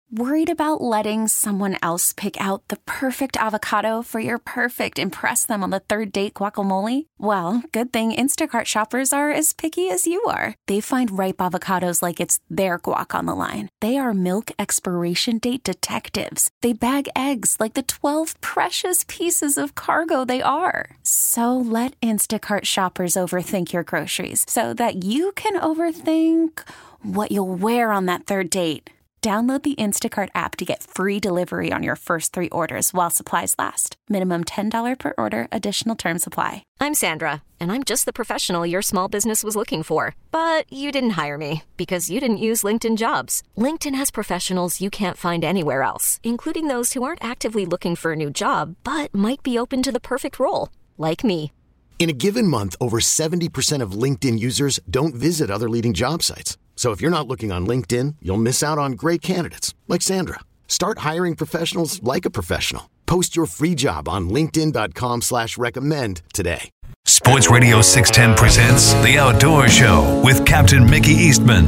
Worried about letting someone else pick out the perfect avocado for your perfect impress them on the third date guacamole? Well, good thing Instacart shoppers are as picky as you are. They find ripe avocados like it's their guac on the line. They are milk expiration date detectives. They bag eggs like the 12 precious pieces of cargo they are. So let Instacart shoppers overthink your groceries so that you can overthink what you'll wear on that third date. Download the Instacart app to get free delivery on your first 3 orders while supplies last. Minimum $10 per order. Additional terms apply. I'm Sandra, and I'm just the professional your small business was looking for. But you didn't hire me because you didn't use LinkedIn Jobs. LinkedIn has professionals you can't find anywhere else, including those who aren't actively looking for a new job, but might be open to the perfect role, like me. In a given month, over 70% of LinkedIn users don't visit other leading job sites. So if you're not looking on LinkedIn, you'll miss out on great candidates like Sandra. Start hiring professionals like a professional. Post your free job on linkedin.com/recommend today. Sports Radio 610 presents The Outdoor Show with Captain Mickey Eastman.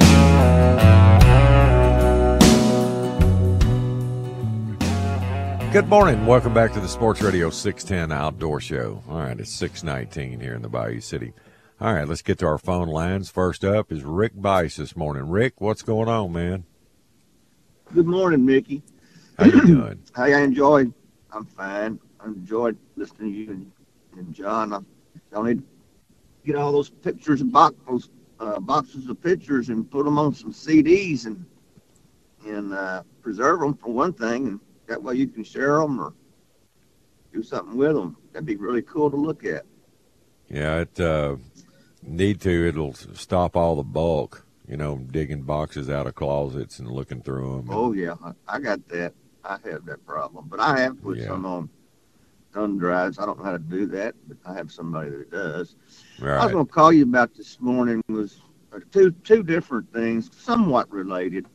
Good morning. Welcome back to the Sports Radio 610 Outdoor Show. All right, it's 6:19 here in the Bayou City. All right, let's get to our phone lines. First up is Rick Bice this morning. Rick, what's going on, man? Good morning, Mickey. How you doing? I'm fine. I enjoyed listening to you and John. Y'all need to get all those pictures and boxes of pictures and put them on some CDs and preserve them for one thing, and that way you can share them or do something with them. That'd be really cool to look at. Yeah, it'll stop all the bulk, digging boxes out of closets and looking through them. Oh, yeah, I got that. I have that problem, but I have put some on thumb drives. I don't know how to do that, but I have somebody that does. Right. I was going to call you about this morning was two different things, somewhat related.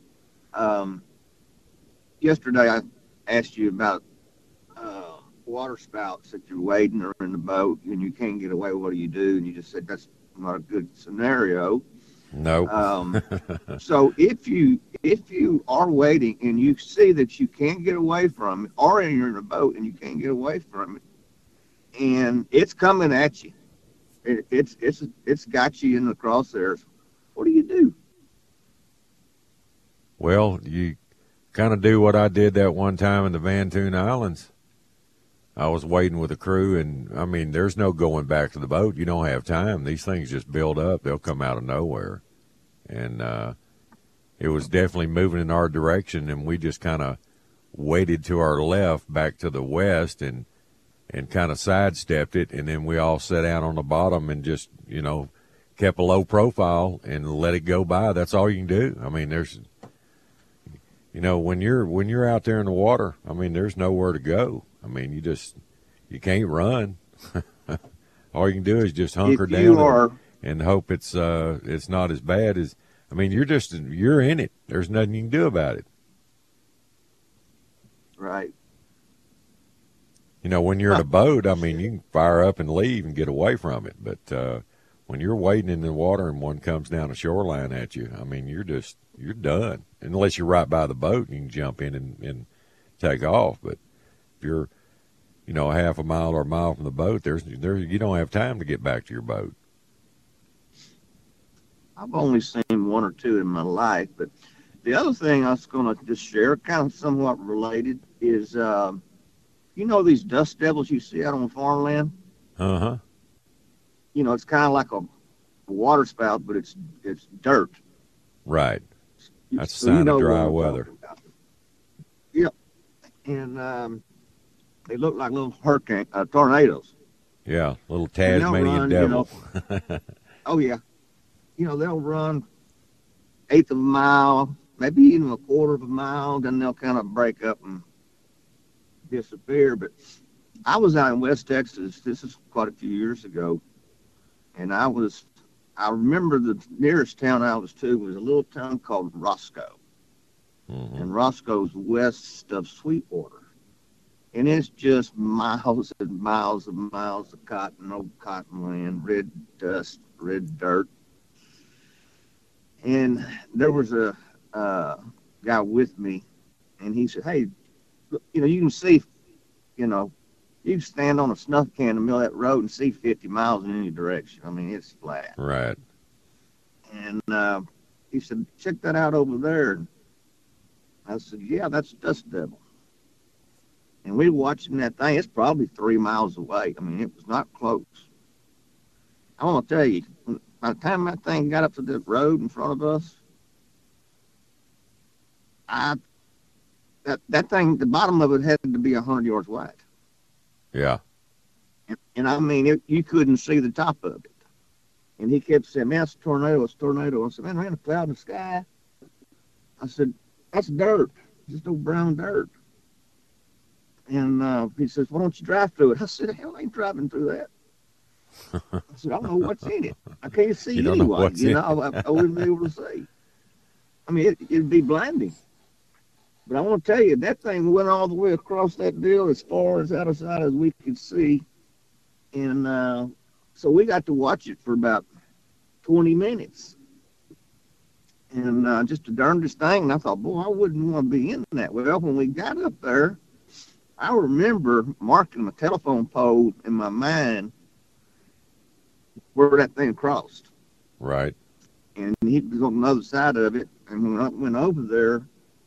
Yesterday I asked you about water spouts that you're wading or in the boat and you can't get away. What do you do? And you just said that's not a good scenario. No. So if you are waiting and you see that you can't get away from it, or you're in a boat and you can't get away from it, and it's coming at you, it's got you in the crosshairs, what do you do? Well, you kind of do what I did that one time in the Van Toon Islands. I was waiting with a crew, and, there's no going back to the boat. You don't have time. These things just build up. They'll come out of nowhere. And it was definitely moving in our direction, and we just kind of waited to our left back to the west and kind of sidestepped it, and then we all sat down on the bottom and just, kept a low profile and let it go by. That's all you can do. There's – when you're out there in the water, there's nowhere to go. You can't run. All you can do is just hunker down and hope it's not as bad as. You're in it. There's nothing you can do about it. Right. When you're in a boat, you can fire up and leave and get away from it. But when you're wading in the water and one comes down a shoreline at you, you're done. Unless you're right by the boat and you can jump in and take off. But if you're, half a mile or a mile from the boat, you don't have time to get back to your boat. I've only seen one or two in my life, but the other thing I was going to just share, kind of somewhat related, is these dust devils you see out on farmland? Uh-huh. It's kind of like a water spout, but it's dirt. Right. That's a sign of dry weather. Yep. And they look like little tornadoes. Yeah, little Tasmanian devil. Oh, yeah. They'll run eighth of a mile, maybe even a quarter of a mile, then they'll kind of break up and disappear. But I was out in West Texas. This is quite a few years ago. And I remember the nearest town I was to was a little town called Roscoe. Mm-hmm. And Roscoe's west of Sweetwater. And it's just miles and miles and miles of old cottonland, red dust, red dirt. And there was a guy with me And he said, hey, look, you can see, you can stand on a snuff can in the middle of that road and see 50 miles in any direction. I mean, it's flat. Right. And he said, check that out over there. And I said, yeah, that's Dust Devil. And we were watching that thing. It's probably 3 miles away. I mean, it was not close. I want to tell you, by the time that thing got up to the road in front of us, that thing, the bottom of it had to be 100 yards wide. Yeah. And I mean, you couldn't see the top of it. And he kept saying, man, it's a tornado, it's a tornado. I said, man, there ain't a cloud in the sky. I said, that's dirt, just old brown dirt. And he says, why don't you drive through it? I said, hell, I ain't driving through that. I said, I don't know what's in it. I can't see anyway. I wouldn't be able to see. I mean, it'd be blinding. But I want to tell you, that thing went all the way across that deal as far as out of sight as we could see. And so we got to watch it for about 20 minutes. And just the darndest thing. And I thought, boy, I wouldn't want to be in that. Well, when we got up there, I remember marking a telephone pole in my mind where that thing crossed. Right. And he was on the other side of it. And when I went over there,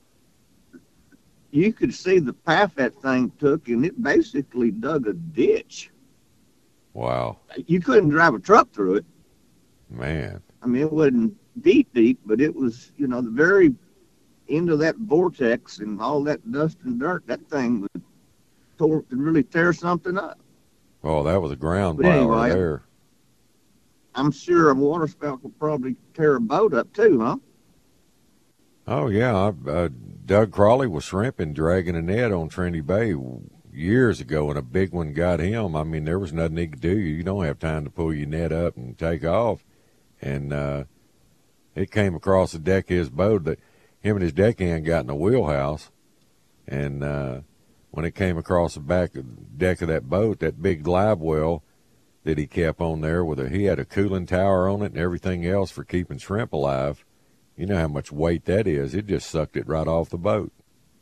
you could see the path that thing took, and it basically dug a ditch. Wow. You couldn't drive a truck through it. Man. I mean, it wasn't deep, but it was, the very end of that vortex and all that dust and dirt, that thing would really tear something up. Oh, that was a ground But blower anyway, there. I'm sure a waterspout will probably tear a boat up too, huh? Oh, yeah. Doug Crawley was shrimping, dragging a net on Trinity Bay years ago, and a big one got him. I mean, there was nothing he could do. You don't have time to pull your net up and take off. And it came across the deck of his boat. That him and his deckhand got in a wheelhouse, and when it came across the back deck of that boat, that big live well that he kept on there he had a cooling tower on it and everything else for keeping shrimp alive. You know how much weight that is. It just sucked it right off the boat.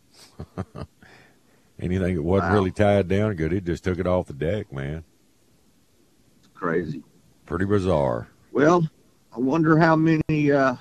Anything that wasn't really tied down good, it just took it off the deck, man. It's crazy. Pretty bizarre. Well, I wonder how many, I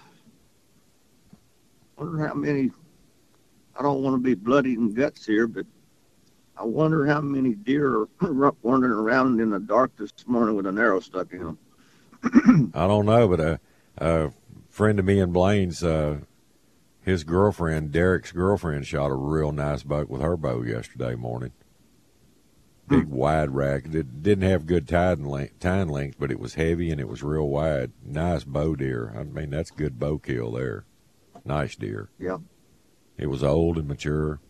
don't want to be bloody and guts here, but I wonder how many deer are wandering around in the dark this morning with an arrow stuck in them. I don't know, but a friend of me and Blaine's, his girlfriend, Derek's girlfriend, shot a real nice buck with her bow yesterday morning. Big wide rack. It didn't have good tine length, but it was heavy and it was real wide. Nice bow deer. I mean, that's good bow kill there. Nice deer. Yeah. It was old and mature.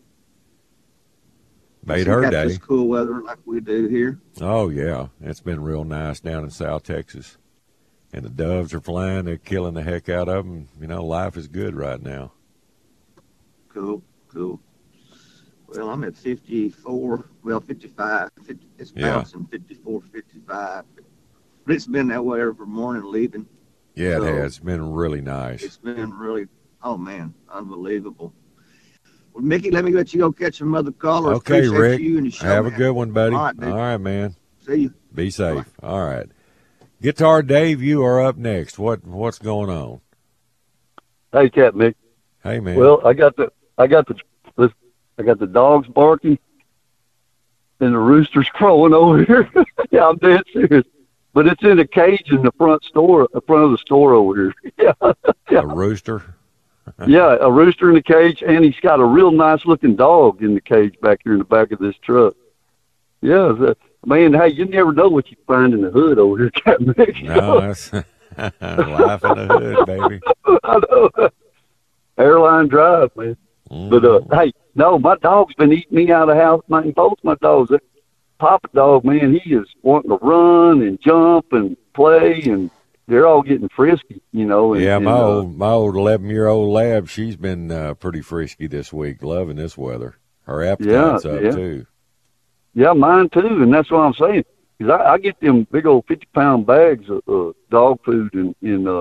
Made her day. This cool weather like we do here. Oh, yeah. It's been real nice down in South Texas. And the doves are flying. They're killing the heck out of them. Life is good right now. Cool. Well, I'm at 54, 55. It's bouncing 54, 55. But it's been that way every morning leaving. Yeah, it has. It's been really nice. It's been really, oh, man, unbelievable. Well, Mickey, let me you go catch some other callers. Okay, Appreciate Rick. You and the show, have man. a good one, buddy. All right, dude. All right, man. See you. Be safe. Bye. All right. Guitar Dave, you are up next. What's going on? Hey, Cat Mick. Hey, man. Well, I got the dogs barking and the roosters crowing over here. Yeah, I'm dead serious. But it's in a cage in the front of the store over here. Yeah. A rooster? Yeah, a rooster in the cage, and he's got a real nice looking dog in the cage back here in the back of this truck. Yeah, man, hey, you never know what you find in the hood over here, Cat Mick. No, that's life in the hood, baby. I know. Airline Drive, man. But, hey, no, my dog's been eating me out of the house, man. Both my dogs. That Papa dog, man, he is wanting to run and jump and play, and they're all getting frisky, And, yeah, my old 11-year-old lab, she's been pretty frisky this week, loving this weather. Her appetite's up, too. Yeah, mine, too, and that's what I'm saying. Because I get them big old 50-pound bags of dog food and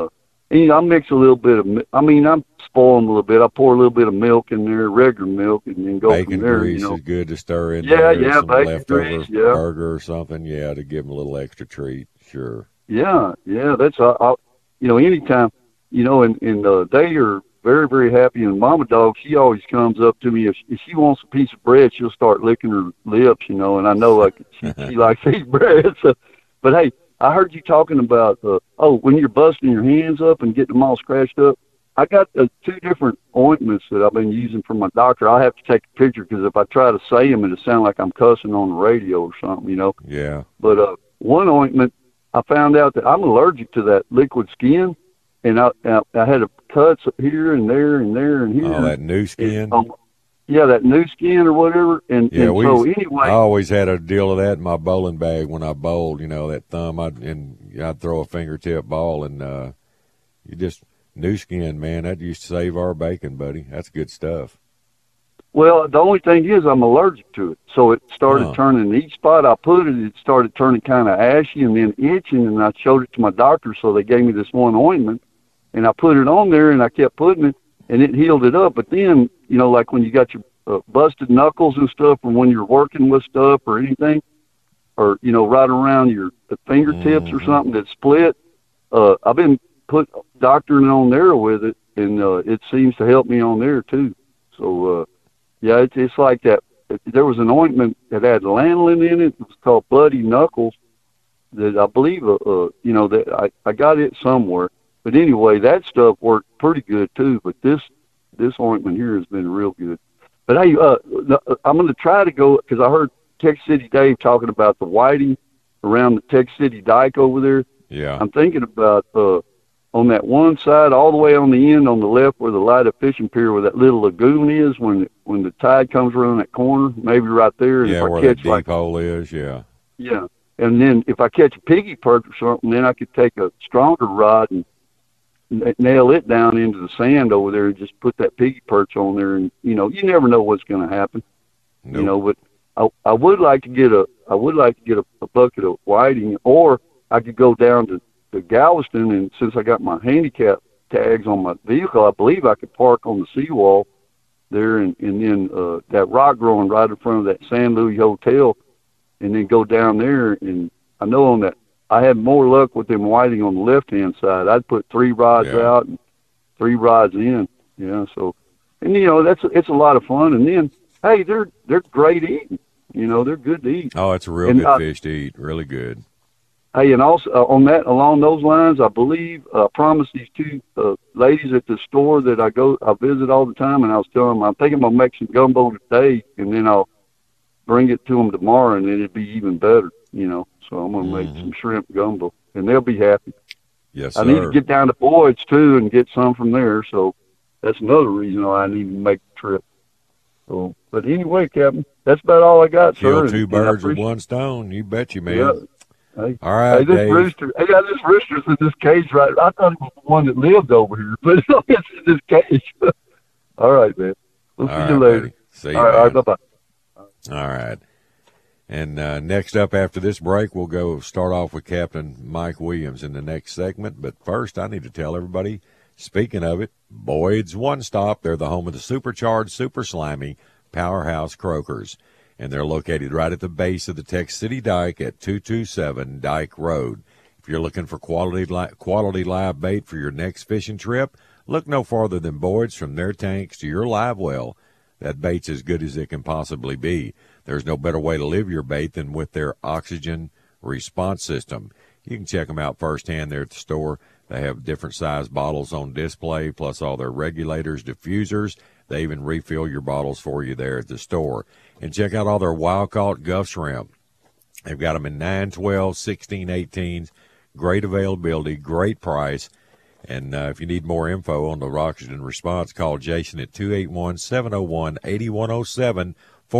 And, I mix a little bit of, I'm spoiling a little bit. I pour a little bit of milk in there, regular milk, and then go bacon from there. Grease is good to stir in Yeah, there. Some bacon leftover grease, burger or something, to give them a little extra treat, sure. Yeah, that's, anytime, and they are very, very happy. And Mama Dog, she always comes up to me. If she wants a piece of bread, she'll start licking her lips, and I know, like, she likes to eat bread. So, but, hey, I heard you talking about, when you're busting your hands up and getting them all scratched up. I got 2 different ointments that I've been using from my doctor. I have to take a picture because if I try to say them, it'll sound like I'm cussing on the radio or something, Yeah. But one ointment, I found out that I'm allergic to that liquid skin, and I had cuts here and there and there and here. Oh, that new skin? That new skin or whatever. And so anyway. I always had a deal of that in my bowling bag when I bowled, that thumb, I'd throw a fingertip ball, and new skin, man, that used to save our bacon, buddy. That's good stuff. Well, the only thing is I'm allergic to it. So it started turning, each spot I put it started turning kind of ashy and then itching, and I showed it to my doctor, so they gave me this one ointment, and I put it on there, and I kept putting it, and it healed it up. But then, like when you got your busted knuckles and stuff, or when you're working with stuff or anything, or, right around the fingertips or something that split, I've been doctoring on there with it, and it seems to help me on there too. So, it's like that. There was an ointment that had lanolin in it. It was called Bloody Knuckles. That I believe, that I got it somewhere. But anyway, that stuff worked pretty good too. But this ointment here has been real good. But hey, I'm going to try to go, because I heard Texas City Dave talking about the whiting around the Texas City Dike over there. Yeah. I'm thinking about on that one side, all the way on the end, on the left, where the Lida Fishing Pier, where that little lagoon is, when the tide comes around that corner, maybe right there. And where that deep hole is, yeah. Yeah, and then if I catch a piggy perch or something, then I could take a stronger rod and nail it down into the sand over there and just put that piggy perch on there, and you never know what's going to happen. Nope. But I would like to get a bucket of whiting, or I could go down to Galveston, and since I got my handicap tags on my vehicle, I believe I could park on the seawall there, and then that rock growing right in front of that San Luis Hotel, and then go down there. And I know on that I had more luck with them whiting on the left-hand side. I'd put 3 rods out and 3 rods in. Yeah, so, and it's a lot of fun. And then, hey, they're great eating. They're good to eat. Oh, it's a real good fish to eat. Really good. Hey, and also along those lines, I believe I promised these 2 ladies at the store that I visit all the time, and I was telling them I'm thinking about making some gumbo today, and then I'll bring it to them tomorrow, and then it'd be even better. So I'm gonna make some shrimp gumbo, and they'll be happy. Yes, sir. I need to get down to Boyd's too and get some from there. So that's another reason why I need to make the trip. So, but anyway, Captain, that's about all I got, sir. Kill 2 birds with 1 stone. You bet you, man. Yeah. Hey, all right, this Dave. rooster. Hey, this rooster's in this cage right. I thought it was the one that lived over here, but it's in this cage. All right, man. We'll see you later. Buddy. See you. All right, bye-bye. All right. And next up after this break, we'll start off with Captain Mike Williams in the next segment. But first, I need to tell everybody, speaking of it, Boyd's One Stop. They're the home of the supercharged, super slimy Powerhouse Croakers. And they're located right at the base of the Texas City Dike at 227 Dike Road. If you're looking for quality live bait for your next fishing trip, look no farther than Boyd's. From their tanks to your live well, that bait's as good as it can possibly be. There's no better way to live your bait than with their oxygen response system. You can check them out firsthand there at the store. They have different size bottles on display, plus all their regulators, diffusers. They even refill your bottles for you there at the store. And check out all their wild-caught Guff shrimp. They've got them in 9, 12, 16, 18s. Great availability, great price. And if you need more info on the oxygen response, call Jason at 281-701-8107,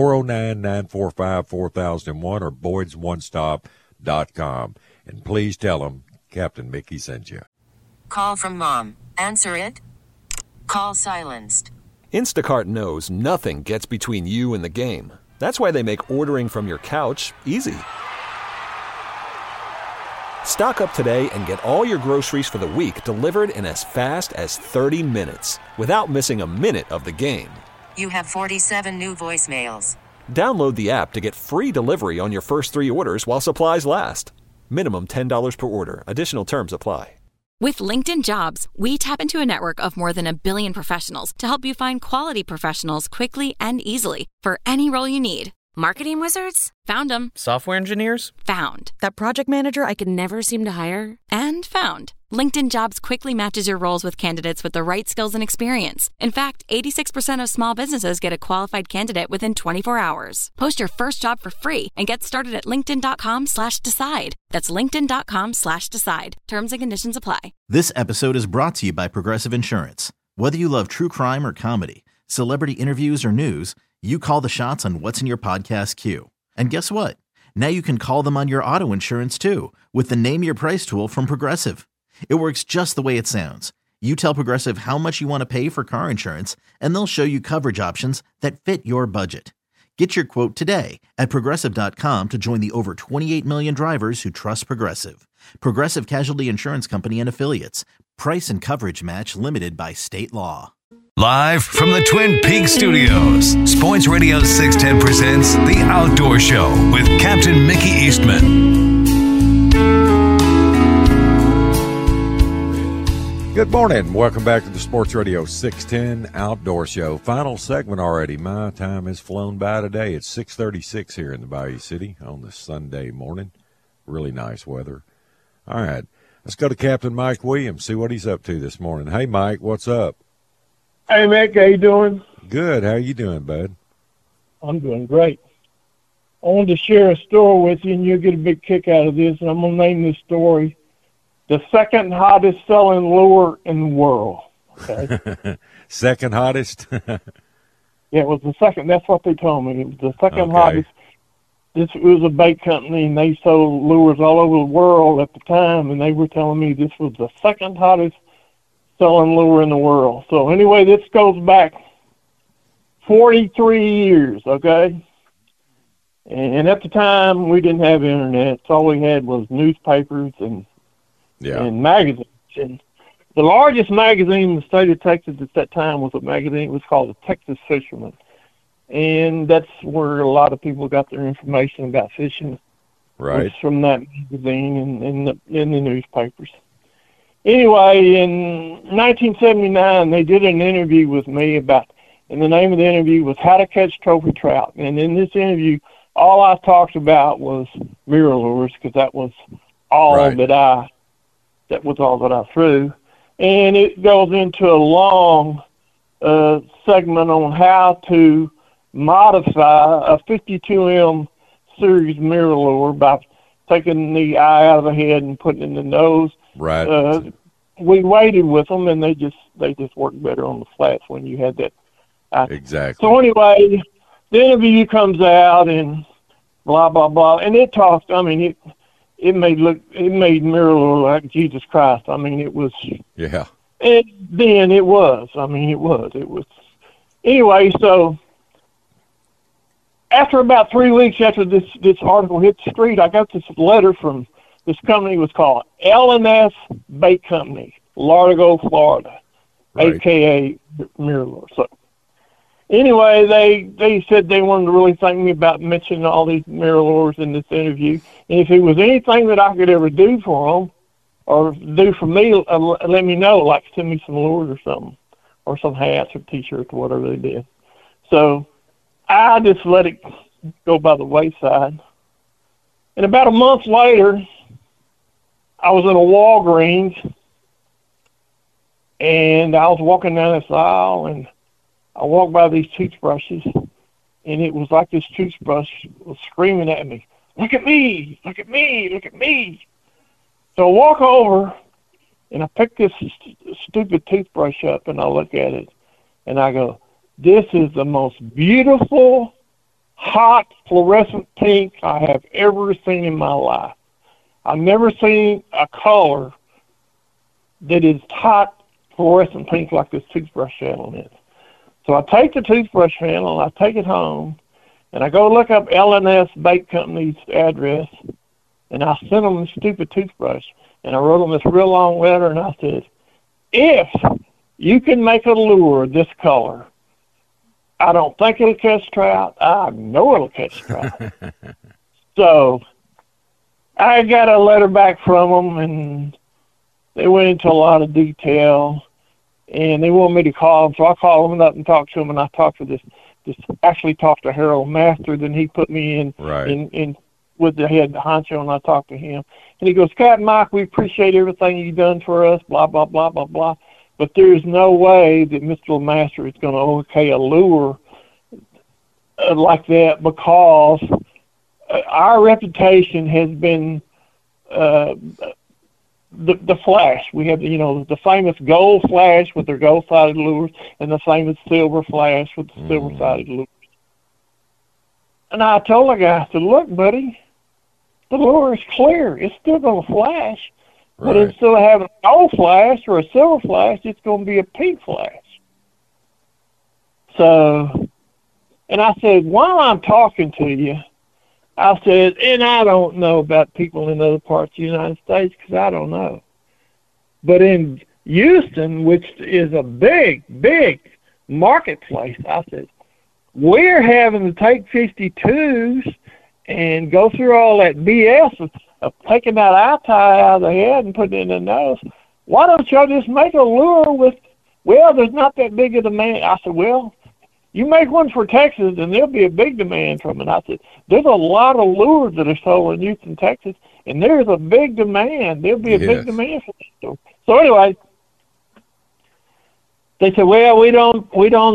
409-945-4001, or Boyd'sOneStop.com. And please tell them Captain Mickey sent you. Call from mom. Answer it. Call silenced. Instacart knows nothing gets between you and the game. That's why they make ordering from your couch easy. Stock up today and get all your groceries for the week delivered in as fast as 30 minutes without missing a minute of the game. You have 47 new voicemails. Download the app to get free delivery on your first 3 orders while supplies last. Minimum $10 per order. Additional terms apply. With LinkedIn Jobs, we tap into a network of more than 1 billion professionals to help you find quality professionals quickly and easily for any role you need. Marketing wizards? Found them. Software engineers? Found. That project manager I could never seem to hire? And found. LinkedIn Jobs quickly matches your roles with candidates with the right skills and experience. In fact, 86% of small businesses get a qualified candidate within 24 hours. Post your first job for free and get started at linkedin.com/decide. That's linkedin.com/decide. Terms and conditions apply. This episode is brought to you by Progressive Insurance. Whether you love true crime or comedy, celebrity interviews or news, you call the shots on what's in your podcast queue. And guess what? Now you can call them on your auto insurance too with the Name Your Price tool from Progressive. It works just the way it sounds. You tell Progressive how much you want to pay for car insurance, and they'll show you coverage options that fit your budget. Get your quote today at Progressive.com to join the over 28 million drivers who trust Progressive. Progressive Casualty Insurance Company and Affiliates. Price and coverage match limited by state law. Live from the Twin Peaks studios, Sports Radio 610 presents The Outdoor Show with Captain Mickey Eastman. Good morning. Welcome back to the Sports Radio 610 Outdoor Show. Final segment already. My time has flown by today. It's 6:36 here in the Bayou City on this Sunday morning. Really nice weather. All right. Let's go to Captain Mike Williams, see what he's up to this morning. Hey, Mike, what's up? Hey, Mick, how you doing? Good. How you doing, bud? I'm doing great. I wanted to share a story with you, and you'll get a big kick out of this, and I'm going to name this story the second hottest selling lure in the world. Okay? Second hottest? Yeah, it was the second. That's what they told me. It was the second hottest. It was a bait company, and they sold lures all over the world at the time, and they were telling me this was the second hottest selling lure in the world. So anyway, this goes back 43 years, okay? And at the time, we didn't have internet. So all we had was newspapers and magazines. And the largest magazine in the state of Texas at that time was a magazine. It was called the Texas Fisherman. And that's where a lot of people got their information about fishing. Right. Was from that magazine and in the newspapers. Anyway, in 1979, they did an interview with me and the name of the interview was How to Catch Trophy Trout. And in this interview, all I talked about was mirror lures because that was all that I threw. And it goes into a long segment on how to modify a 52M series mirror lure by taking the eye out of the head and putting it in the nose. Right. We waited with them, and they just worked better on the flats when you had that. Exactly. So anyway, the interview comes out and blah blah blah, and it talked. I mean, it made mirror lure like Jesus Christ. I mean, it was. Yeah. And then it was. I mean, it was. Anyway, so after about 3 weeks after this article hit the street, I got this letter from. This company was called L&S Bait Company, Largo, Florida, a.k.a. Mirror Lure. So anyway, they said they wanted to really thank me about mentioning all these mirror lures in this interview. And if it was anything that I could ever do for them or do for me, let me know, like send me some lures or something, or some hats or T-shirts or whatever they did. So I just let it go by the wayside. And about a month later, I was in a Walgreens, and I was walking down this aisle, and I walked by these toothbrushes, and it was like this toothbrush was screaming at me, "Look at me, look at me, look at me." So I walk over, and I pick this stupid toothbrush up, and I look at it, and I go, "This is the most beautiful, hot, fluorescent pink I have ever seen in my life. I've never seen a color that is hot, fluorescent pink like this toothbrush handle is." So I take the toothbrush handle, I take it home, and I go look up L&S Bait Company's address, and I sent them the stupid toothbrush, and I wrote them this real long letter, and I said, if you can make a lure this color, I don't think it'll catch trout. I know it'll catch trout. So I got a letter back from them, and they went into a lot of detail, and they wanted me to call them. So I called them up and talked to them, and I talked to actually talked to Harold Master. Then he put me in with the head honcho, and I talked to him. And he goes, Captain Mike, we appreciate everything you've done for us, blah, blah, blah, blah, blah. But there's no way that Mr. Master is going to okay a lure like that, because our reputation has been the flash. We have, the famous gold flash with their gold-sided lures and the famous silver flash with the silver-sided lures. And I told the guy, I said, look, buddy, the lure is clear. It's still going to flash. But instead of having a gold flash or a silver flash, it's going to be a pink flash. So, and I said, while I'm talking to you, I said, and I don't know about people in other parts of the United States because I don't know. But in Houston, which is a big, big marketplace, I said, we're having to take 52s and go through all that BS of taking that eye tie out of the head and putting it in the nose. Why don't y'all just make a lure with, well, there's not that big a demand. I said, well, you make one for Texas and there'll be a big demand from it. I said, there's a lot of lures that are sold in Houston, Texas, and there's a big demand. There'll be a big demand for this. So anyway, they said, well, we don't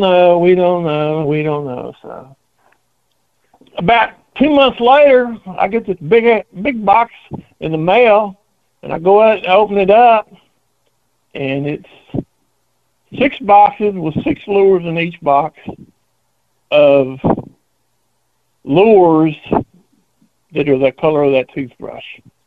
know. So about 2 months later, I get this big box in the mail, and I go out and open it up, and it's 6 boxes with 6 lures in each box of lures that are the color of that toothbrush.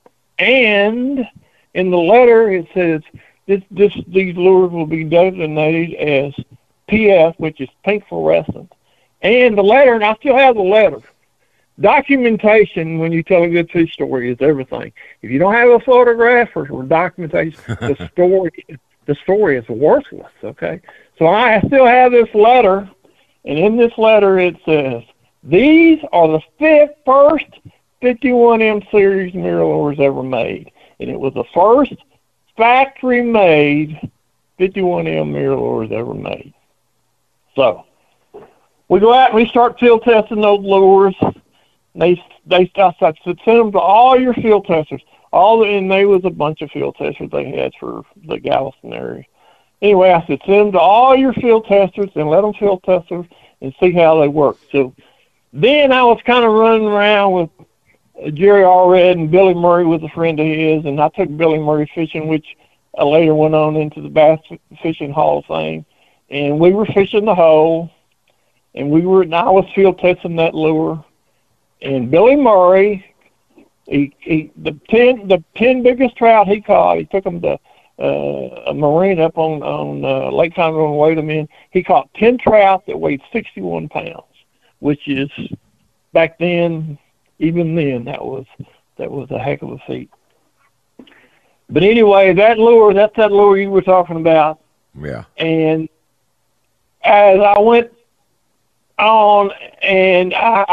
And in the letter, it says these lures will be designated as PF, which is pink fluorescent. And the letter, and I still have the letter. Documentation, when you tell a good fish story, is everything. If you don't have a photograph or documentation, the story is worthless, okay? So I still have this letter, and in this letter it says, these are the first 51M series mirror lures ever made. And it was the first factory-made 51M mirror lures ever made. So we go out and we start field testing those lures. I said, send them to all your field testers. And there was a bunch of field testers they had for the Galveston area. Anyway, I said, send them to all your field testers and let them field test them and see how they work. So then I was kind of running around with Jerry Allred, and Billy Murray was a friend of his, and I took Billy Murray fishing, which later went on into the Bass Fishing Hall of Fame. And we were fishing the hole, and I was field testing that lure. And Billy Murray, the 10 biggest trout he caught, he took them to a marina up on Lake Conroe and weighed them in. He caught 10 trout that weighed 61 pounds, which is, back then, even then, that was a heck of a feat. But anyway, that's that lure you were talking about. Yeah. And as I went on, and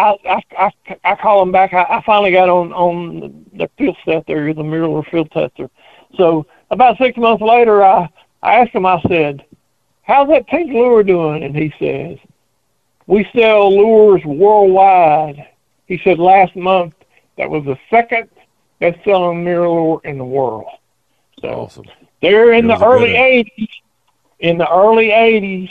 I call him back. I finally got on the field set there, the mirror lure field tester. So about 6 months later, I asked him, I said, how's that pink lure doing? And he says, we sell lures worldwide. He said last month that was the second best-selling mirror lure in the world. So awesome. They're in the early 80s. In the early 80s,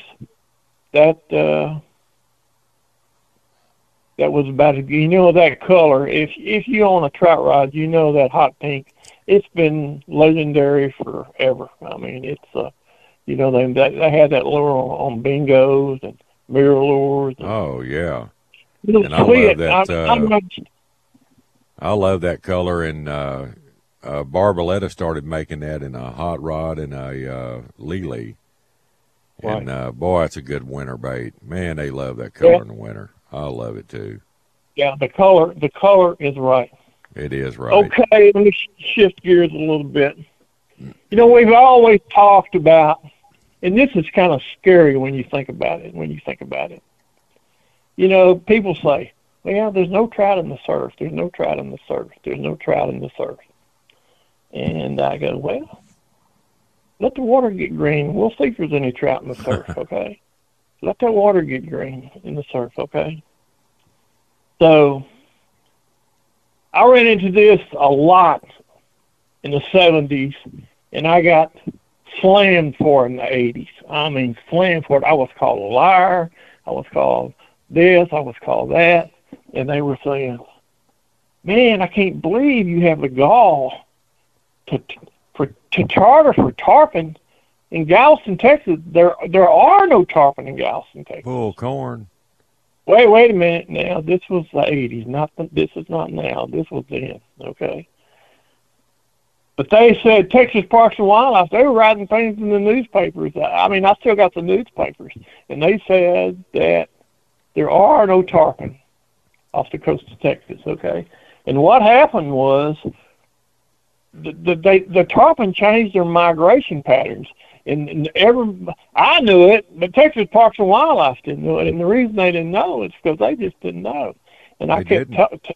that was about, that color. If you own a trout rod, that hot pink. It's been legendary forever. I mean, it's they had that lure on bingos and mirror lures. Oh yeah, and I love that. I love that color, and Barboletta started making that in a hot rod and a Lele. Right. And boy, it's a good winter bait. Man, they love that color in the winter. I love it too. Yeah, the color is right. It is, right. Okay, let me shift gears a little bit. You know, we've always talked about, and this is kind of scary when you think about it, You know, people say, well, there's no trout in the surf. There's no trout in the surf. There's no trout in the surf. And I go, well, let the water get green. We'll see if there's any trout in the surf, okay? Let that water get green in the surf, okay? So I ran into this a lot in the 70s, and I got slammed for it in the 80s. I mean, slammed for it. I was called a liar. I was called this. I was called that. And they were saying, man, I can't believe you have the gall to charter for tarpon in Galveston, Texas. There are no tarpon in Galveston, Texas. Bull corn. Wait a minute now. This was the 80s. This is not now. This was then, okay? But they said Texas Parks and Wildlife, they were writing things in the newspapers. I mean, I still got the newspapers. And they said that there are no tarpon off the coast of Texas, okay? And what happened was the tarpon changed their migration patterns. And I knew it, but Texas Parks and Wildlife didn't know it. And the reason they didn't know is because they just didn't know. And I kept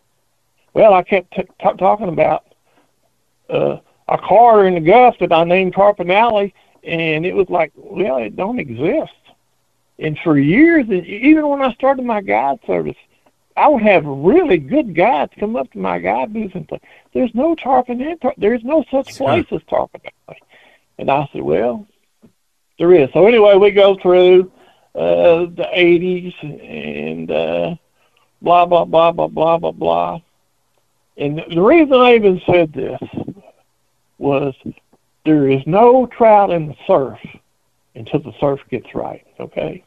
talking about a corridor in the Gulf that I named Tarpon Alley, and it was like, well, it don't exist. And for years, even when I started my guide service, I would have really good guides come up to my guide booth and say, there's no tarpon in there's no such place as Tarpon Alley. And I said, well, there is. So anyway, we go through the 80s and blah, blah, blah, blah, blah, blah, blah. And the reason I even said this was there is no trout in the surf until the surf gets right, okay?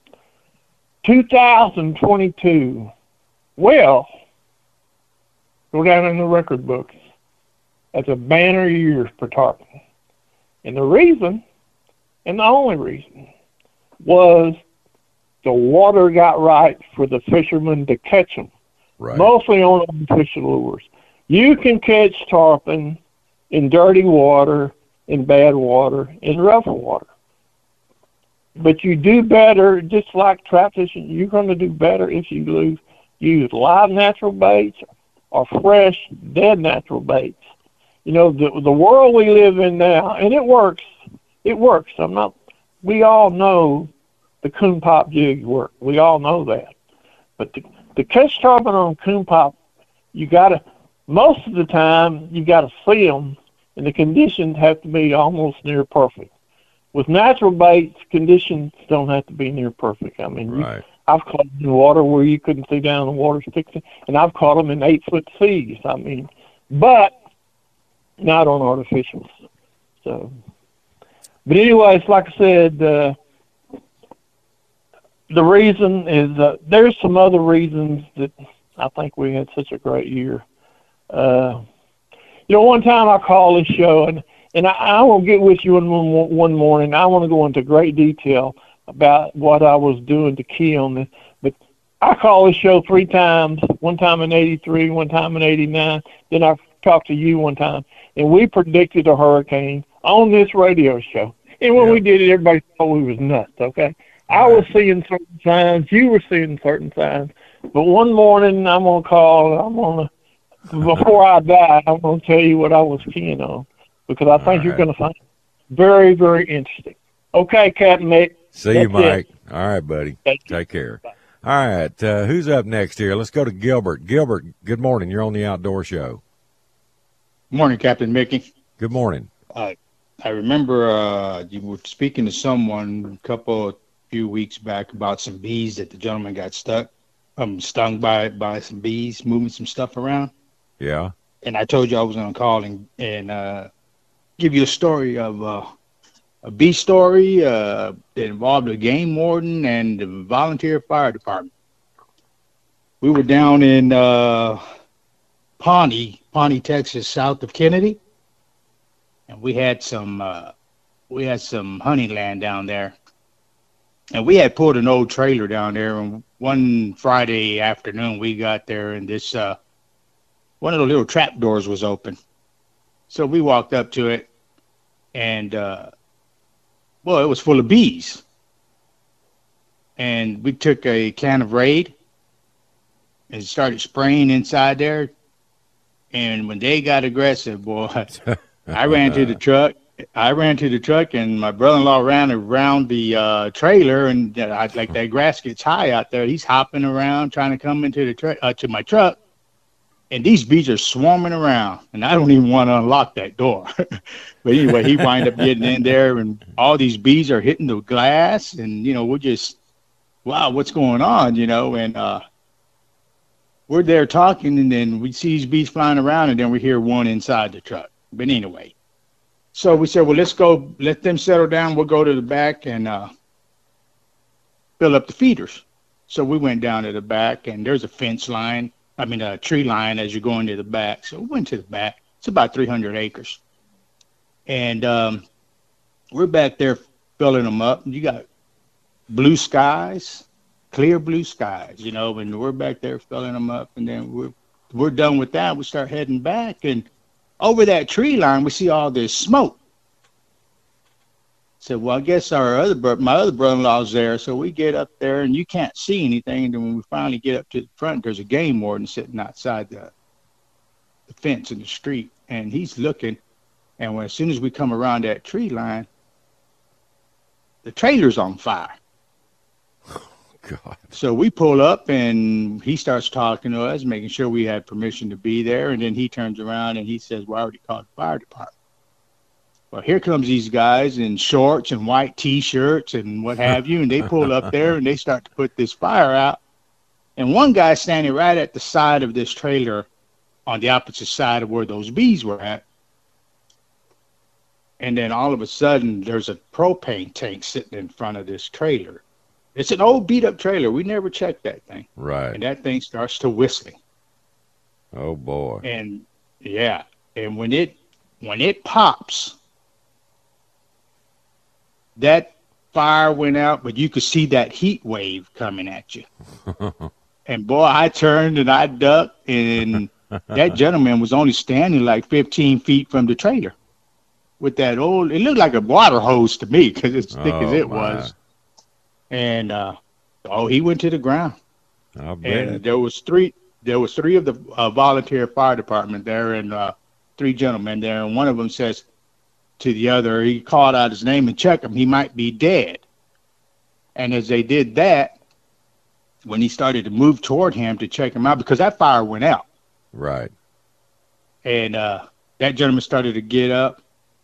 2022, well, go down in the record books. That's a banner year for tarpon. And the reason, and the only reason, was the water got right for the fishermen to catch them, right. Mostly on artificial lures. You can catch tarpon in dirty water, in bad water, in rough water. But you do better, just like trout fishing, you're going to do better if you use live natural baits or fresh, dead natural baits. You know, the world we live in now, and it works. It works. We all know the coon pop jigs work. We all know that. But to catch tarpon on coon pop, most of the time, you got to see them, and the conditions have to be almost near perfect. With natural baits, conditions don't have to be near perfect. I mean, right. I've caught them in water where you couldn't see down the water sticks, and I've caught them in 8-foot seas. I mean, but not on artificials. So, but anyways, like I said, the reason is there's some other reasons that I think we had such a great year. You know, one time I called this show, and I will get with you one morning. I want to go into great detail about what I was doing to key on this. But I called this show 3 times, one time in 83, one time in 89. Then I talked to you one time, and we predicted a hurricane on this radio show. And when we did it, everybody thought we was nuts, okay? I was seeing certain signs. You were seeing certain signs. But one morning, I'm going to call, before I die, I'm going to tell you what I was keying on, because I think you're going to find it very, very interesting. Okay, Captain Mick. See you, Mike. All right, buddy. Take care. Bye. All right, who's up next here? Let's go to Gilbert. Gilbert, good morning. You're on the Outdoor Show. Good morning, Captain Mickey. Good morning. I remember you were speaking to someone few weeks back about some bees that the gentleman got stung by some bees moving some stuff around. Yeah. And I told you I was going to call and give you a story of a bee story that involved a game warden and the volunteer fire department. We were down in Pawnee, Texas, south of Kennedy, and we had some hunting land down there. And we had pulled an old trailer down there, and one Friday afternoon we got there, and this one of the little trap doors was open. So we walked up to it, and, it was full of bees. And we took a can of Raid and started spraying inside there. And when they got aggressive, boy, I ran to the truck. And my brother-in-law ran around the trailer, and like that grass gets high out there. He's hopping around trying to come into the to my truck, and these bees are swarming around, and I don't even want to unlock that door. But anyway, he wind up getting in there, and all these bees are hitting the glass, and we're just, wow, what's going on, and we're there talking, and then we see these bees flying around, and then we hear one inside the truck. But anyway. So we said, well, let's go, let them settle down. We'll go to the back and fill up the feeders. So we went down to the back, and there's a tree line as you're going to the back. So we went to the back. It's about 300 acres. And we're back there filling them up. You got blue skies, clear blue skies, and we're back there filling them up. And then we're done with that. We start heading back, and over that tree line, we see all this smoke. So, well, I guess my other brother-in-law's there. So we get up there, and you can't see anything. And then when we finally get up to the front, there's a game warden sitting outside the fence in the street, and he's looking. And as soon as we come around that tree line, the trailer's on fire. God. So we pull up, and he starts talking to us, making sure we had permission to be there. And then he turns around and he says, well, I already called the fire department. Well, here comes these guys in shorts and white T-shirts and what have you. And they pull up there and they start to put this fire out. And one guy standing right at the side of this trailer on the opposite side of where those bees were at. And then all of a sudden, there's a propane tank sitting in front of this trailer. It's an old beat-up trailer. We never checked that thing. Right. And that thing starts to whistling. Oh, boy. And, yeah. And when it pops, that fire went out, but you could see that heat wave coming at you. And, boy, I turned and I ducked, and that gentleman was only standing like 15 feet from the trailer with that old – it looked like a water hose to me because it's thick as it was. And he went to the ground. And there was three of the volunteer fire department there, and 3 gentlemen there. And one of them says to the other, he called out his name and checked him. He might be dead. And as they did that, when he started to move toward him to check him out, because that fire went out. Right. And that gentleman started to get up,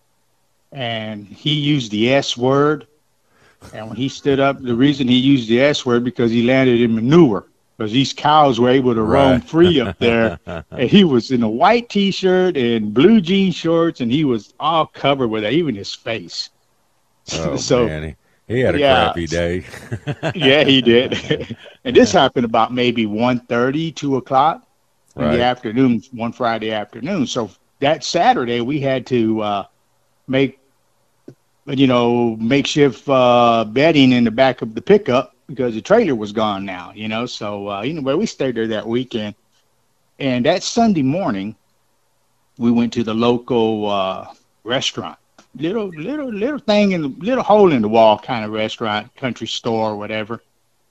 and he used the S word. And when he stood up, the reason he used the S word because he landed in manure, because these cows were able to roam free up there. And he was in a white T-shirt and blue jean shorts, and he was all covered with it, even his face. Oh, so, man, he had a crappy day. Yeah, he did. And this happened about maybe 1:30, 2 o'clock in the afternoon, one Friday afternoon. So that Saturday, we had to make makeshift bedding in the back of the pickup because the trailer was gone now, So, anyway, we stayed there that weekend. And that Sunday morning, we went to the local restaurant, little thing in the little hole in the wall kind of restaurant, country store, whatever.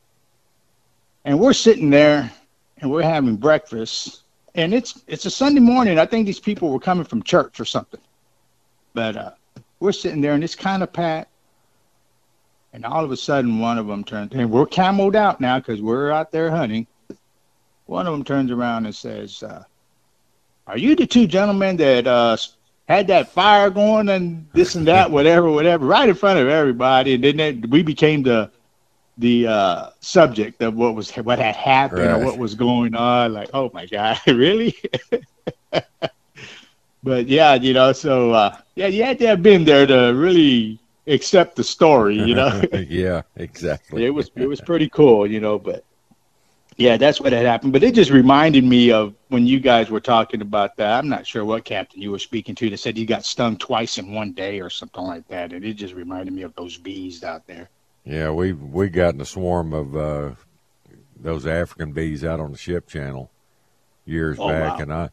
And we're sitting there and we're having breakfast. And it's a Sunday morning. I think these people were coming from church or something. But we're sitting there, and it's kind of packed. And all of a sudden, one of them turns, and we're camoed out now because we're out there hunting. One of them turns around and says, are you the 2 gentlemen that had that fire going and this and that, whatever, right in front of everybody? And then we became the subject of what had happened or what was going on. Like, oh, my God, really? But yeah, so you had to have been there to really accept the story, Yeah, exactly. It was pretty cool, but yeah, that's what had happened. But it just reminded me of when you guys were talking about that. I'm not sure what captain you were speaking to that said you got stung twice in one day or something like that, and it just reminded me of those bees out there. Yeah, we got in a swarm of those African bees out on the Ship Channel years back, wow. And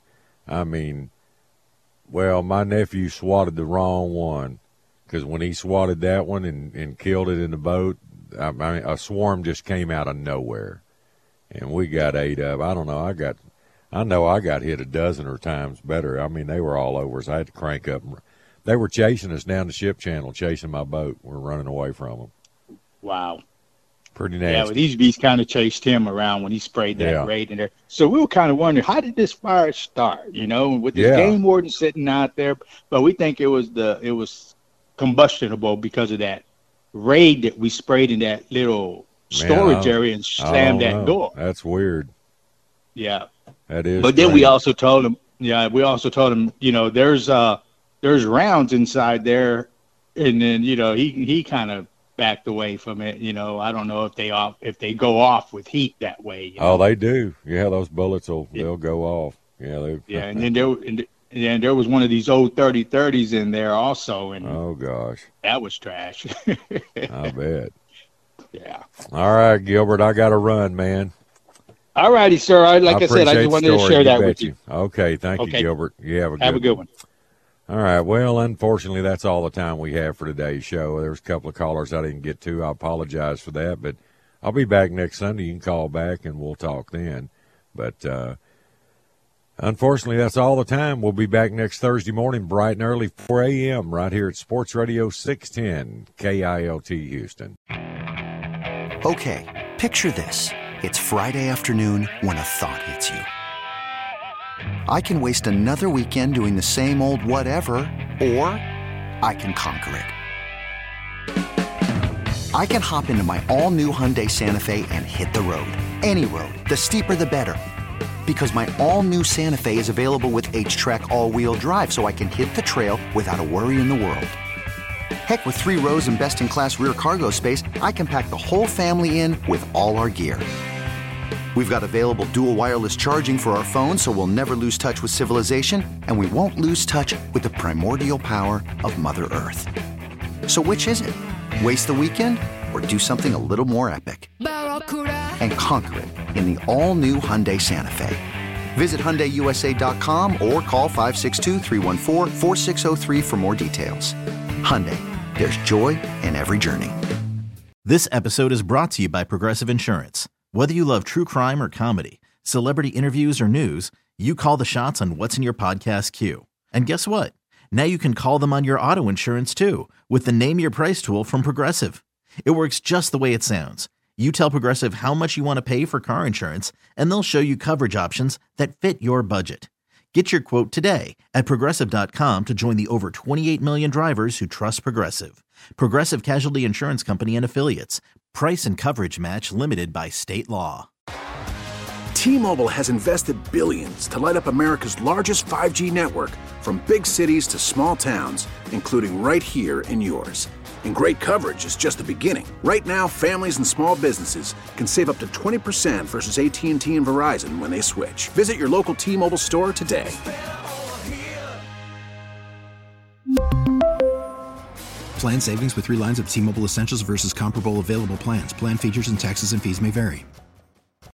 I mean, well, my nephew swatted the wrong one, because when he swatted that one and killed it in the boat, I mean, a swarm just came out of nowhere, and we got ate up. I don't know. I know I got hit a dozen or times better. I mean, they were all over us. I had to crank up. They were chasing us down the ship channel, chasing my boat. We're running away from them. Wow. Pretty nasty. Yeah, well, these beasts kind of chased him around when he sprayed that raid in there. So we were kind of wondering, how did this fire start? You know, with this game warden sitting out there, but we think it was combustible because of that raid that we sprayed in that little storage area and slammed that door. That's weird. Yeah, that is. But then we also told him, you know, there's rounds inside there, and then he kind of backed away from it. You know, I don't know if they go off with heat that way. You know? Oh, they do. Yeah, those bullets they'll go off. Yeah, and then there was one of these old 30-30s in there also, and oh gosh, that was trash. I bet. Yeah. All right, Gilbert, I got to run, man. All righty, sir. Like I said, I just wanted to share that with you. Okay, thank you, Gilbert. You have a good one. All right. Well, unfortunately, that's all the time we have for today's show. There was a couple of callers I didn't get to. I apologize for that, but I'll be back next Sunday. You can call back, and we'll talk then. But unfortunately, that's all the time. We'll be back next Thursday morning, bright and early, 4 a.m., right here at Sports Radio 610 KILT Houston. Okay, picture this. It's Friday afternoon when a thought hits you. I can waste another weekend doing the same old whatever, or I can conquer it. I can hop into my all-new Hyundai Santa Fe and hit the road. Any road. The steeper, the better. Because my all-new Santa Fe is available with H-Track all-wheel drive, so I can hit the trail without a worry in the world. Heck, with 3 rows and best-in-class rear cargo space, I can pack the whole family in with all our gear. We've got available dual wireless charging for our phones, so we'll never lose touch with civilization, and we won't lose touch with the primordial power of Mother Earth. So which is it? Waste the weekend or do something a little more epic? And conquer it in the all-new Hyundai Santa Fe. Visit HyundaiUSA.com or call 562-314-4603 for more details. Hyundai, there's joy in every journey. This episode is brought to you by Progressive Insurance. Whether you love true crime or comedy, celebrity interviews or news, you call the shots on what's in your podcast queue. And guess what? Now you can call them on your auto insurance too with the Name Your Price tool from Progressive. It works just the way it sounds. You tell Progressive how much you want to pay for car insurance, and they'll show you coverage options that fit your budget. Get your quote today at Progressive.com to join the over 28 million drivers who trust Progressive. Progressive Casualty Insurance Company and Affiliates. Price and coverage match limited by state law. T-Mobile has invested billions to light up America's largest 5G network, from big cities to small towns, including right here in yours. And great coverage is just the beginning. Right now, families and small businesses can save up to 20% versus AT&T and Verizon when they switch. Visit your local T-Mobile store today. Plan savings with 3 lines of T-Mobile Essentials versus comparable available plans. Plan features and taxes and fees may vary.